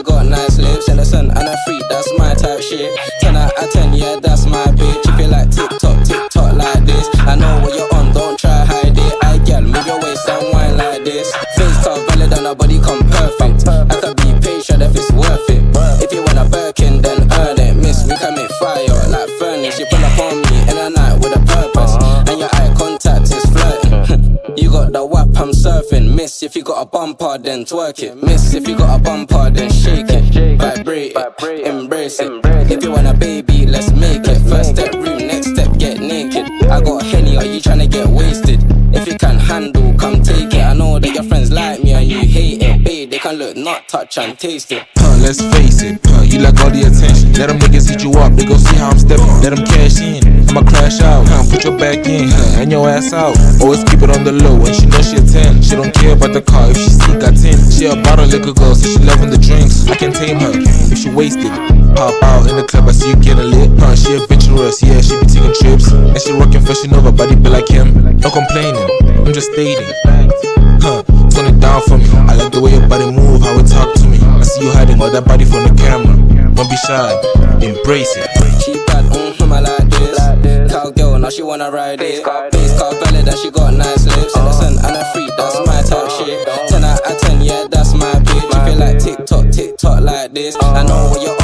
she got nice lips. Innocent and a freak, that's my type shit. 10 out of 10, yeah, that's my bitch. If you like TikTok, TikTok like this, I know what you're on, don't try hide it. I girl, move your waist and wine like this. Face card valid and her body come perfect. I could be patient if it's worth it. If you want a Birkin, then earn it. Miss, we can make fire like furnace. You pull up on me in a night with a purpose, and your eye contact is flirting. You got the whap, I'm surfing. Miss, if you got a bumper, then twerk it. Miss, if you got a bumper, then shake it. Vibrate it, embrace it. If you want a baby, let's make it. First step room, next step get naked. I got Henny, are you tryna get wasted? If you can handle, come take it. I know that your friends like me and you hate it. Babe, they can look, not touch and taste it. Let's face it, you like all the attention. Let them niggas hit you up, they gon' see how I'm stepping. Let them cash in, I'ma crash out. Put your back in, and your ass out. Always keep it on the low, and she know she a 10. She don't care about the car, if she see got 10. She a bottle liquor girl, so she loving the drinks. I can tame her, if she wasted. Pop out in the club, I see you getting lit. She adventurous, yeah, she be taking trips. And she rockin' fashion over, body be like him. No complaining, I'm just stating. Tone it down for me. I like the way your body move, how it talk to me. I see you hiding all that body from the camera. Don't be shy, embrace it. She bad, I like this. Cowgirl, now she wanna ride it. Face card valid and she got nice lips. Innocent and a freak, that's my type shit. 10 out of 10, yeah, that's my bitch. If you like TikTok, TikTok like this, I know what you're